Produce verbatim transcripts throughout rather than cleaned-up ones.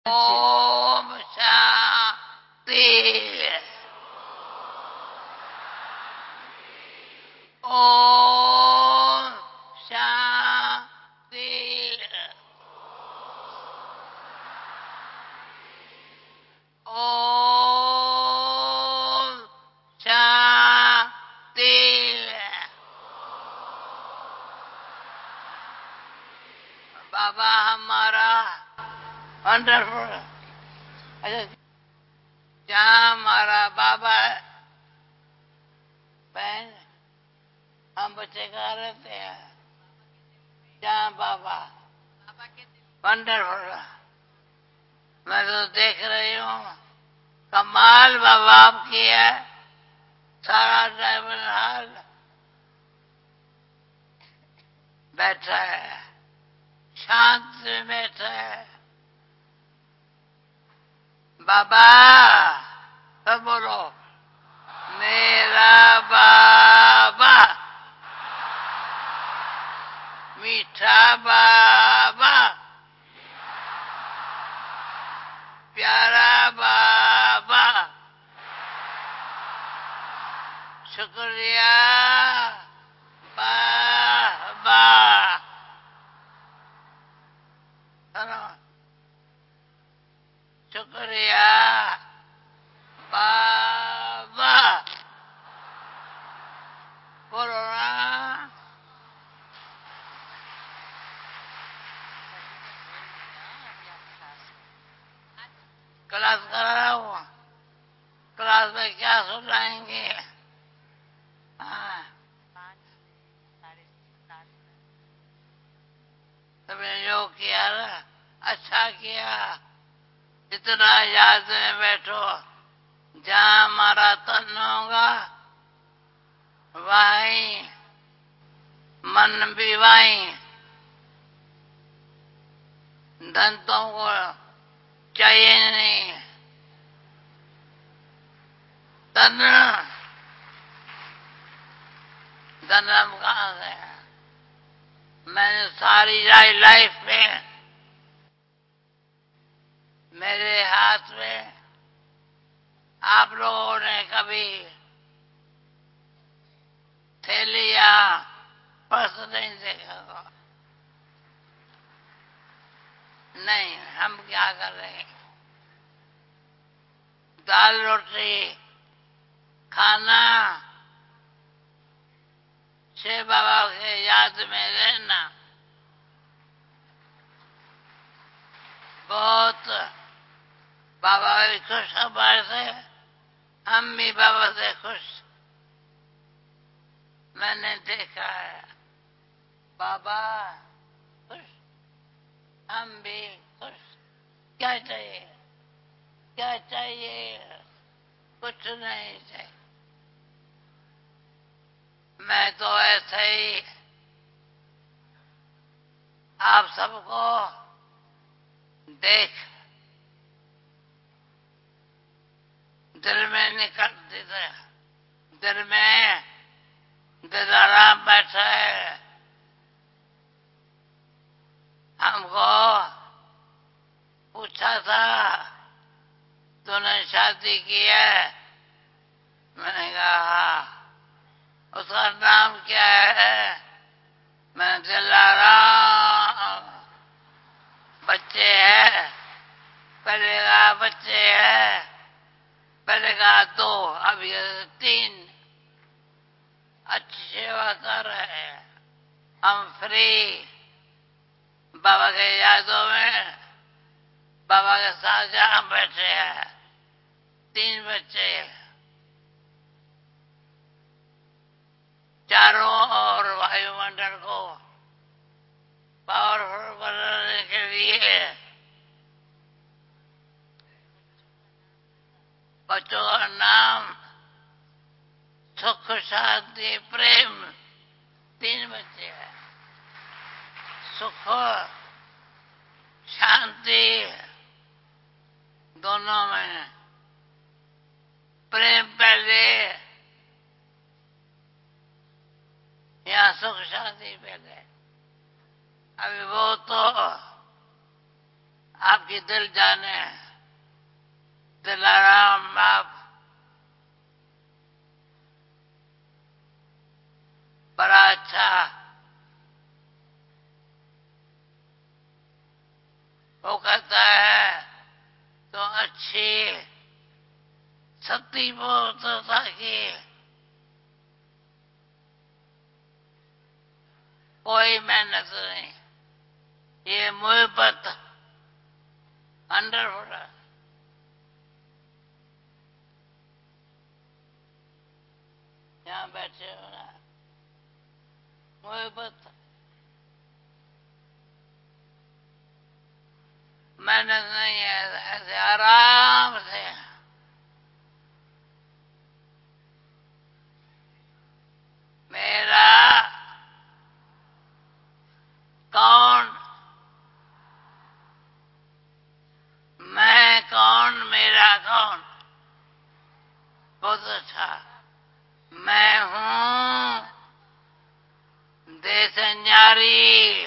ओम शांति। ओम शांति। ओम शांति। बाबा हमारा वंडरफुल। अच्छा, जहाँ हमारा बाबा बहन हम बच्चे कहाँ रहते हैं, जहाँ बाबा वंडरफुल। मैं तो देख रही हूँ कमाल बाबा आपकी है। सारा ड्राइवर हाल बैठा है, शांत में बैठा है। बाबा तो बोलो मेरा बाबा, मीठा बाबा, प्यारा बाबा, शुक्रिया बाबा। शुक्रिया बाबा। बोलो ना। क्लास करा रहा हूँ। क्लास में क्या सुनाएंगे? हाँ, तुमने जो किया ना अच्छा किया। जितना याद में बैठो, जहाँ हमारा तन होगा वहीं मन भी वहीं। धन तुमको चाहिए नहीं। धन धन हम कहाँ से? मैंने सारी लाइफ में मेरे हाथ में आप लोगों ने कभी थैली या पर्स नहीं देखा। नहीं, हम क्या कर रहे हैं? दाल रोटी खाना, शिव बाबा के याद में रहना। बहुत बाबा भी खुश हमारे से, हम भी बाबा से खुश। मैंने देखा है बाबा खुश, हम भी खुश। क्या चाहिए? क्या चाहिए? कुछ नहीं चाहिए। मैं तो ऐसे ही आप सबको देख दिल में निकलती थे। दिल में दिलाराम बैठा है। हमको पूछा था तूने शादी की है? मैंने कहा उसका नाम क्या है? मैंने दिलाराम। बच्चे हैं? पहले कहा बच्चे हैं, पहले कहा दो, अब ये तीन। अच्छी सेवा कर रहे हैं हम फ्री। बाबा के यादों में बाबा के साथ जहाँ बैठे हैं, तीन बच्चे चारों और वायुमंडल को पावरफुल बनाने के लिए बच्चों का नाम सुख शांति प्रेम। तीन बच्चे हैं। सुख शांति दोनों में, प्रेम पहले या सुख शांति पहले। अभी वो तो आपकी दिल जाने, दिलाराम आप बड़ा अच्छा वो कहता है तो अच्छी सती बोलता कि कोई मेहनत नहीं, ये मोहब्बत अंडर फुट यहाँ बैठे हो ना, मोहब्बत मेहनत नहीं है, ऐसे आराम से मेरा कौन, मैं कौन, मेरा कौन, बहुत अच्छा। मैं हूँ देश न्यारी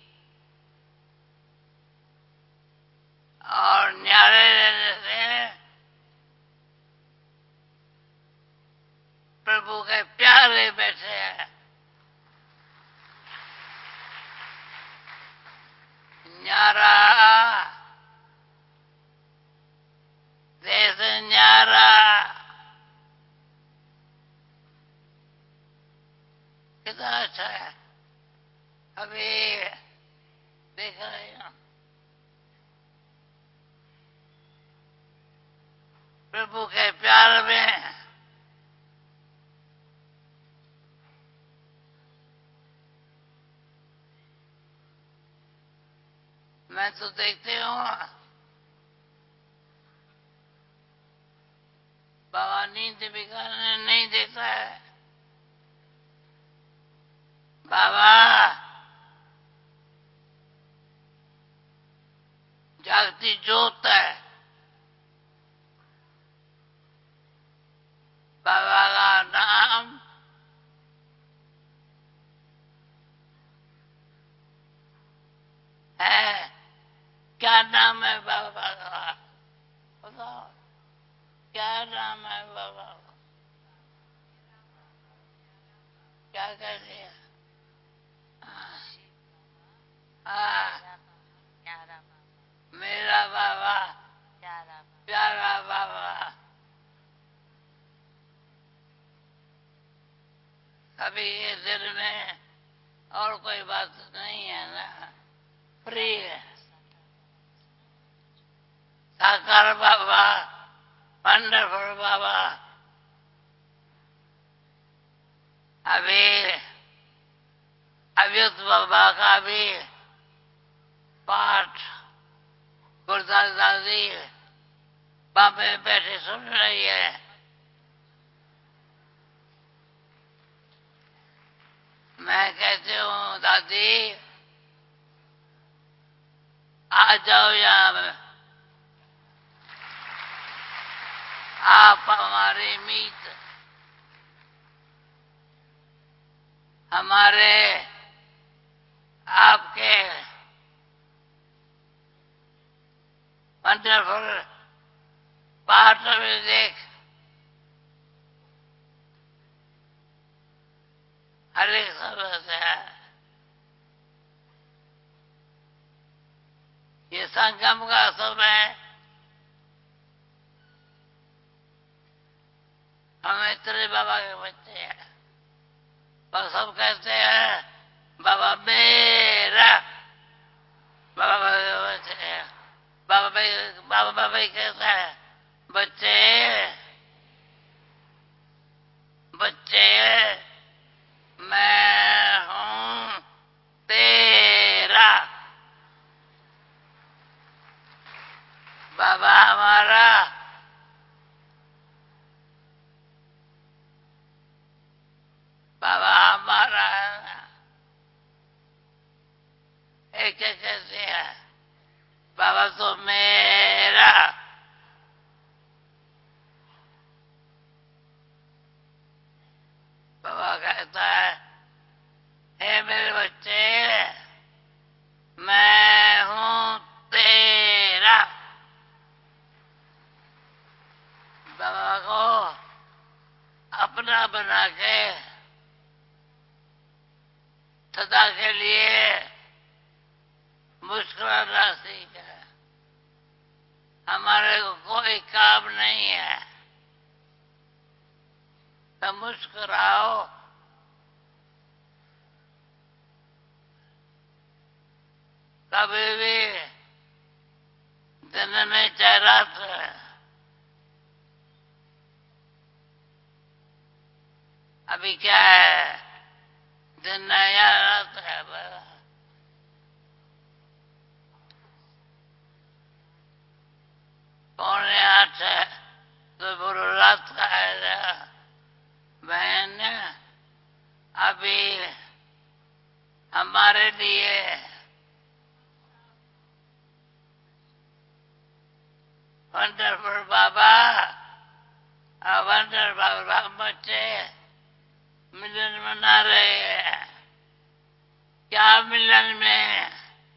और न्यारे रहने से प्रभु के प्यारे बैठे हैं। न्यारा देश न्यारा कितना अच्छा है। अभी देख रहे हैं प्रभु के प्यार में मैं तो देखते हूँ बाबा नींद भी करने नहीं देता है। बाबा जागती ज्योत है, बाबा का नाम है। क्या नाम है बाबा का? बताओ क्या नाम है बाबा का? क्या कह दिया? हाँ, मेरा बाबा प्यारा बाबा। अभी ये दिल में और कोई बात नहीं है ना, फ्री है। साकार बाबा, वंडरफुल बाबा। अभी अभियुक्त बाबा का भी पाठ गुरदास दादी बाबे बैठे सुन रही है। मैं कहती हूँ दादी आ जाओ यहाँ, आप हमारे मीत, हमारे आपके वंडरफुल पाठ में देख हर एक शब्द है। ये संगम का समय हम इतने बाबा के बच्चे हैं और सब कहते हैं बाबा मेरा, बाबा के बच्चे हैं। बाबा भाई बाबा बाबा ही कहता है बच्चे बच्चे मैं हूँ तेरा, बाबा हमारा बाबा हमारा है ना। एक कैसे है बाबा तो मेरा, बाबा कहता है हे मेरे बच्चे मैं हूँ तेरा। रास्ता बना के सदा के लिए मुस्कुराना सीखा। हमारे को कोई काम नहीं है तो मुस्कुराओ। कभी भी दिन में चाहे रात अभी क्या है, दिन नया रात है। पौने आठ है तो बुरा रात का है। बहन अभी हमारे लिए वंडरफुल बाबा और वंडरफुल बच्चे मिलन मना रहे हैं। क्या मिलन में?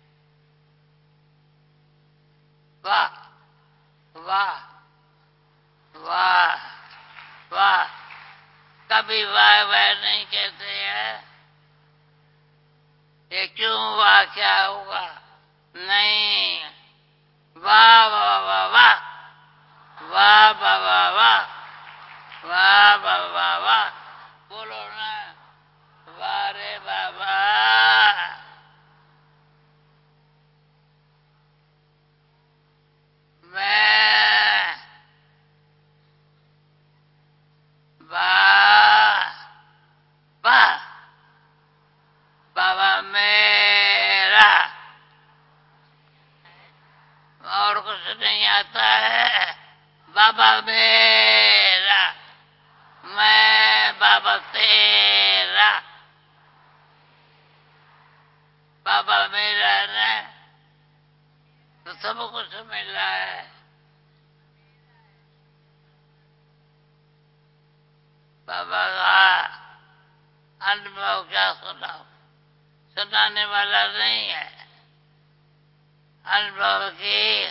वाह वाह वाह वाह। कभी वाह वाह नहीं कहते हैं। ये क्यों हुआ, क्या होगा? नहीं, वाह वाह वाह वाह वाह वाह वाह वाह वाह वाह वाह वाह। बोलो ना, वाह रे बाबा। मैं वाह वाह बाबा मेरा और कुछ नहीं आता है। बाबा मेरा, मैं बाबा तेरा। बाबा मेरा ने तो सब कुछ मिला है। बाबा का अनुभव क्या सुनाओ, सुनाने वाला नहीं है। अनुभव की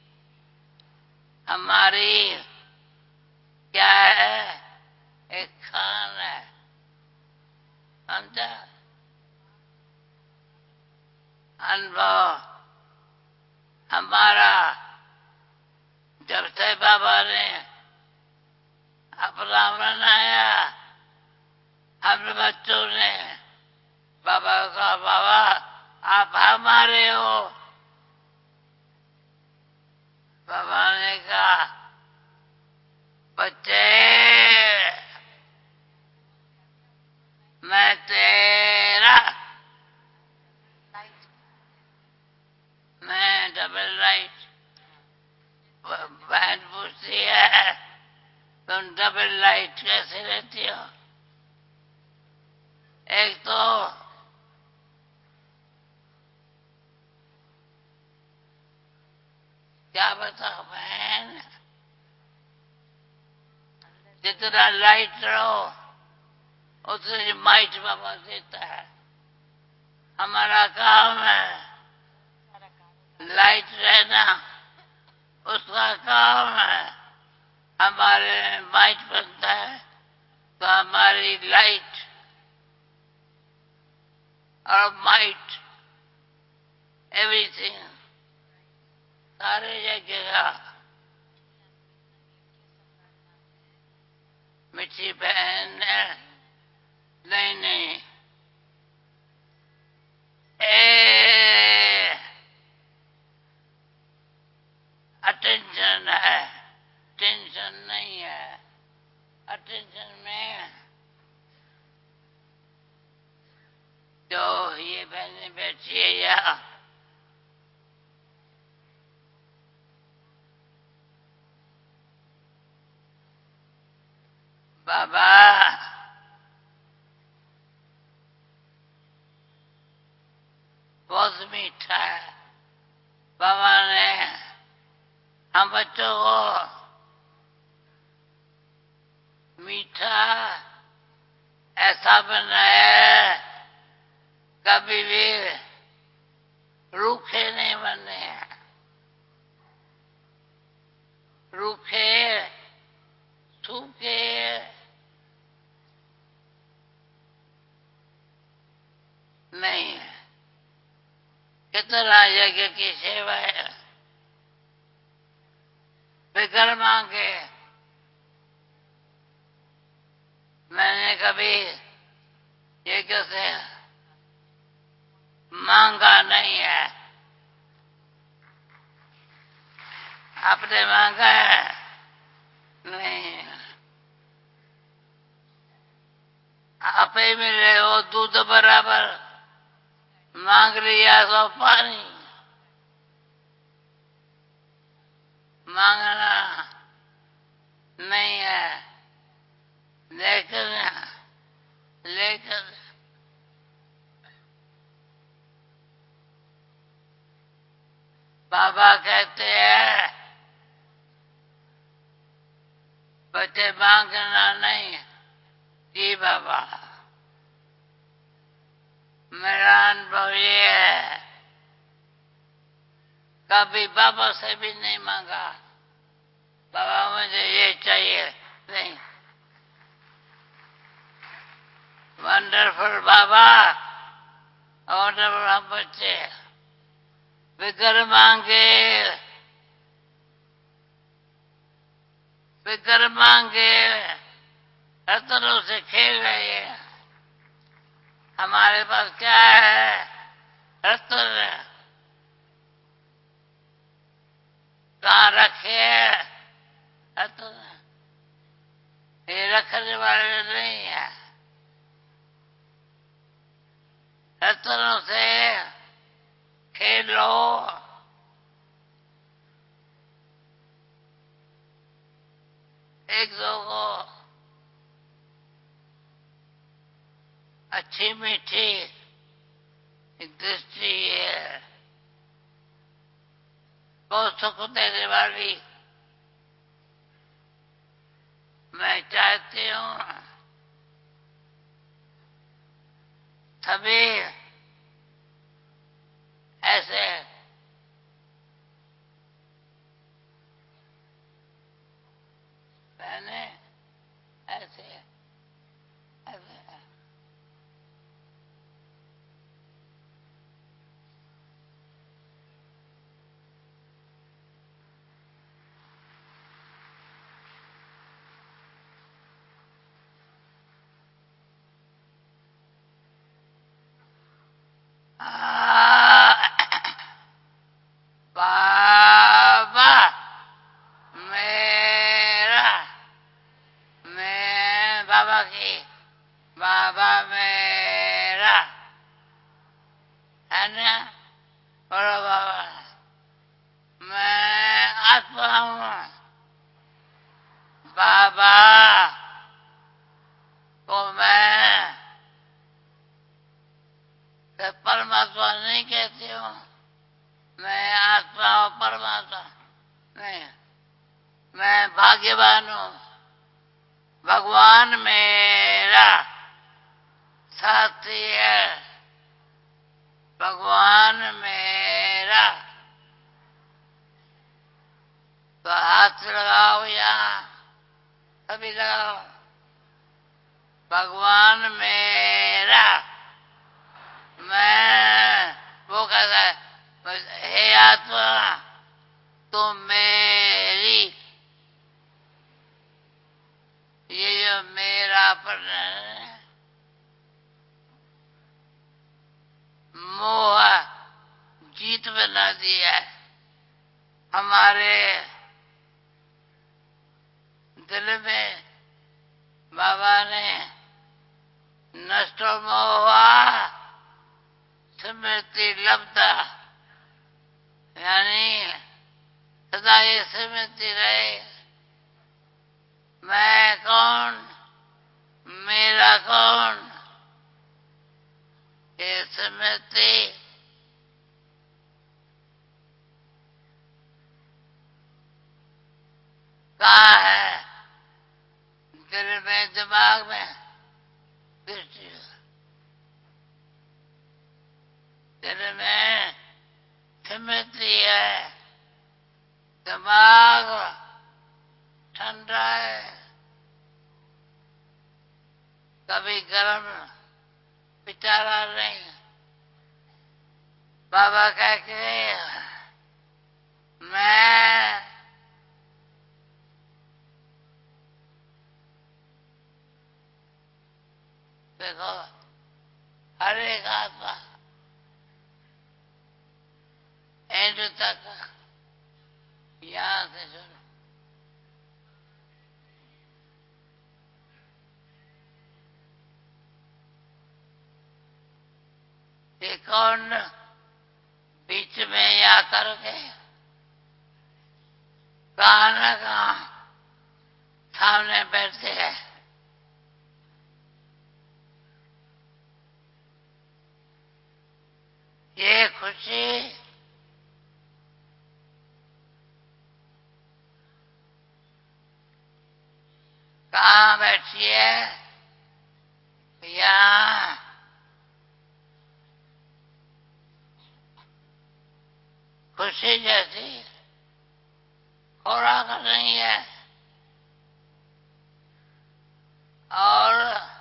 हमारी क्या है, एक खान है, समझा? अनुभव हमारा जब से बाबा ने अपना बनाया, हम बच्चों ने बाबा का, बाबा आप हमारे हो। बाबा ने कहा, बच्चे मैं तेरा, मैं डबल लाइट। बहन पूछती है, तुम डबल लाइट कैसे रहती हो? एक तो क्या बताओ बहन, जितना लाइट रहो उतनी माइट बाबा देता है। हमारा काम है लाइट रहना, उसका काम है हमारे माइट बनता है। तो हमारी लाइट और माइट एवरीथिंग सारे जगह। मिठी बहन नहीं नहीं ए अटेंशन है, टेंशन नहीं है। अटेंशन में जो ये बहनें बैठी है यहाँ, बाबा बहुत मीठा है। बाबा ने हम बच्चों को मीठा ऐसा बनाया, कभी भी रूखे नहीं बने। रूखे सूखे तरह यज्ञ की सेवा है। बिगर मांगे मैंने कभी यज्ञ से मांगा नहीं है। आपने मांगा है? नहीं। आप ही मिले हो दूध बराबर, मांग लिया तो पानी। मांगना नहीं है, लेकिन लेकिन बाबा कहते हैं बच्चे मांगना नहीं। जी बाबा, मेरा अनुभव ये है, कभी बाबा से भी नहीं मांगा बाबा मुझे ये चाहिए, नहीं। वंडरफुल बाबा, वंडरफुल बच्चे बिगर मांगे बिगर मांगे रत्नों से खेल रहे हैं। हमारे पास क्या है? रत्न। कहाँ रखे हैं रत्न? ये रखने वाले नहीं है। रत्नों से खेलो। एक दो को अच्छी मीठी दृष्टि है, बहुत सुख देने वाली मैं चाहती हूँ सभी ऐसे मैंने ऐसे ऐसे बाबा मेरा, मैं बाबा की, बाबा मेरा है ना। बोलो बाबा, मैं आत्मा हूँ। बाबा को मैं परमात्मा नहीं कहती हूँ। मैं आत्मा हूँ, परमात्मा नहीं। मैं भाग्यवान हूँ। भगवान मेरा साथी है। भगवान मेरा, तो हाथ लगाओ यहाँ, सभी लगाओ। भगवान मेरा, मैं वो कहता है हे आत्मा तुम मेरी, ये जो मेरा पर मोह जीत बना दिया है हमारे दिल में। बाबा ने नष्ट मोह स्मृति लब्धा, यानी सदा ये स्मृति रहे मैं कौन, मेरा कौन, ये स्मृति कहाँ है? दिल में, दिमाग में, दृष्टि दिल में स्मृति है। दिमाग ठंडा है, कभी गर्म विचारा नहीं। बाबा कह के मैं देखो हर एक आत्मा एंड तक यहां से शुरू ये कौन बीच में या करके कहाँ न कहाँ सामने बैठते हैं। ये खुशी कहाँ बैठी है? यहाँ खुशी जैसी खुराक नहीं है और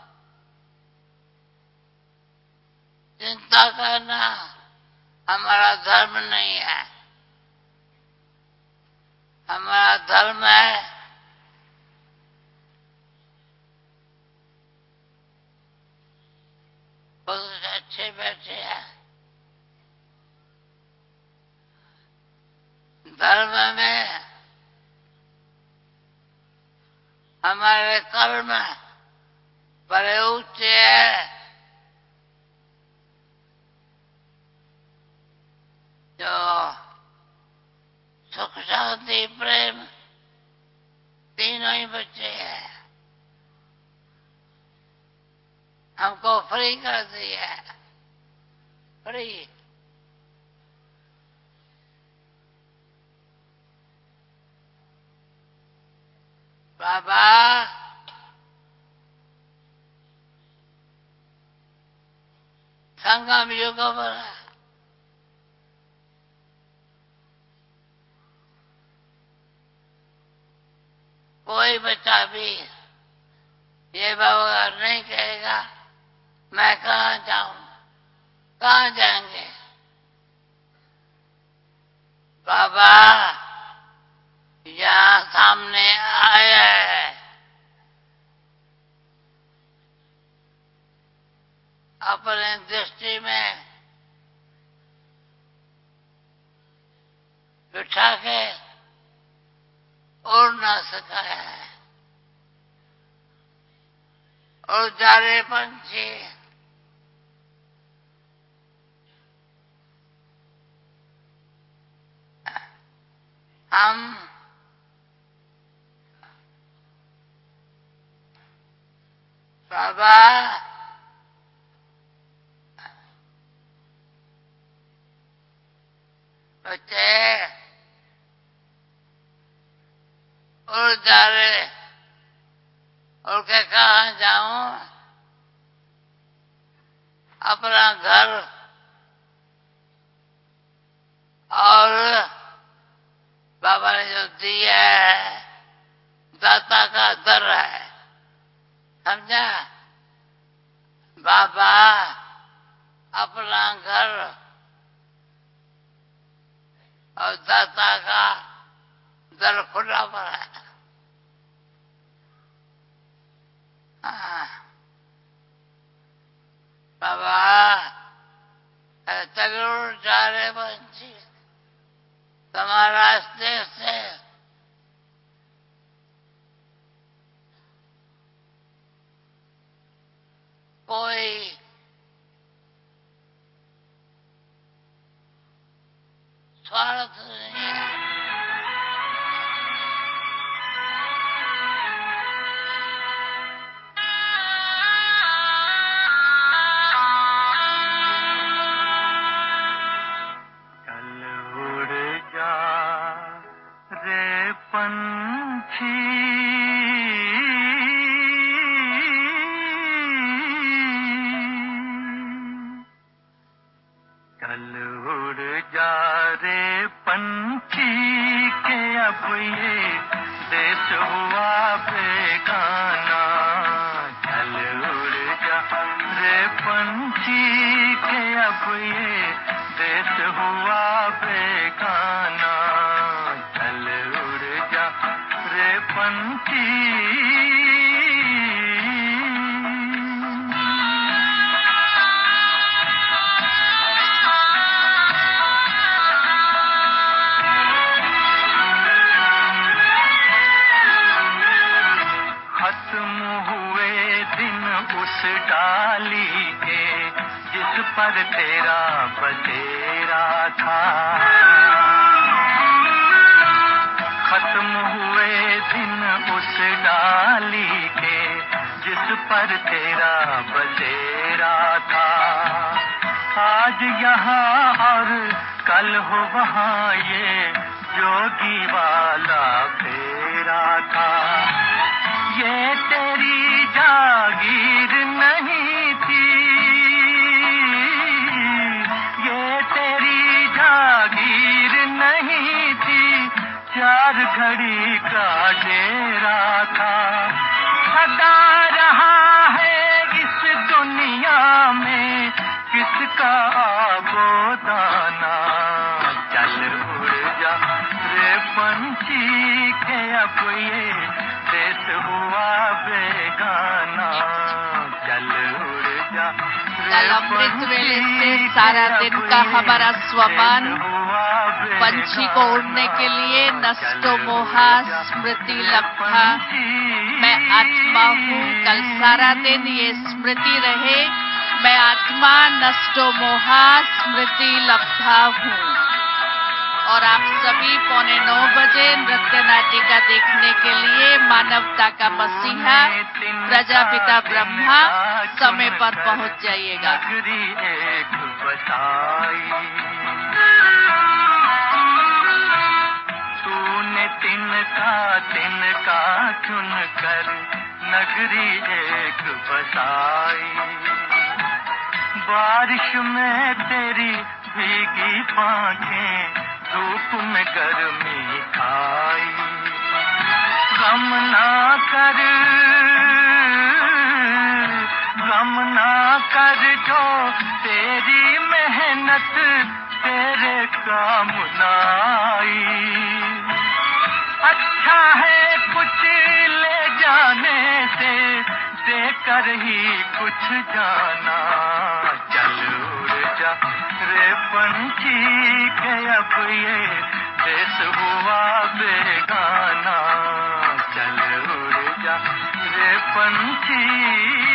चिंता करना हमारा धर्म नहीं है। हमारा धर्म है बहुत अच्छे बैठे हैं। धर्म में हमारे कर्म बड़े ऊंचे हैं जो सुख शांति प्रेम तीनों ही बच्चे हैं। हमको फ्री कर दिया फ्री। बाबा संगम युग पर कोई बच्चा भी ये बाबा नहीं कहेगा मैं कहाँ जाऊं, कहाँ जाएंगे। बाबा यहाँ सामने आया है। अपने दृष्टि में बिठा के उड़ ना सका है और जारे पंछी हम बाबा बच्चे उड़ जा रहे उड़ के कहाँ जाऊं। अपना घर और बाबा ने जो दिया है दाता का दर है, समझा। बाबा अपना घर और दाता का दर खुला पर है। हाँ। बाबा तगड़ जा रहे पंछी तुम्हारा देश से कोई स्वार्थ नहीं है। देश हुआ बेगाना, चल उड़ जा रे पंछी। खत्म हुए दिन उस डाली के जिस पर तेरा बसेरा था, खत्म हुए दिन उस डाली के जिस पर तेरा बसेरा था। आज यहाँ और कल हो वहाँ ये जोगी वाला फेरा था। ये तेरी जागीर नहीं थी, ये तेरी जागीर नहीं थी, चार घड़ी का डेरा था। सदा रहा है इस दुनिया में किसका आबोदाना, चल उड़ जा रे पंछी के अब ये देश हुआ बेगाना, चल उड़ जा कल अमृत वेले से सारा दिन का हमारा स्वमान पंछी को उड़ने के लिए नष्टो मोहा स्मृति लब्धा, मैं आत्मा हूँ। कल सारा दिन ये स्मृति रहे, मैं आत्मा नष्टो मोहा स्मृति लब्धा हूँ। और आप सभी पौने नौ बजे नृत्य नाटिका देखने के लिए मानवता का मसीहा प्रजापिता ब्रह्मा समय पर पहुंच जाइएगा। तूने तिनका तिनका चुन कर नगरी एक बसाई, बारिश में तेरी भीगी पांखें धूप में गर्मी खाई। गम ना कर, गम ना कर जो तेरी मेहनत तेरे काम नाई। अच्छा है कुछ ले जाने से देकर ही कुछ जाना, चल उड़ जा रे पंछी के अब ये देश हुआ बेगाना, चल उड़ जा रे पंछी।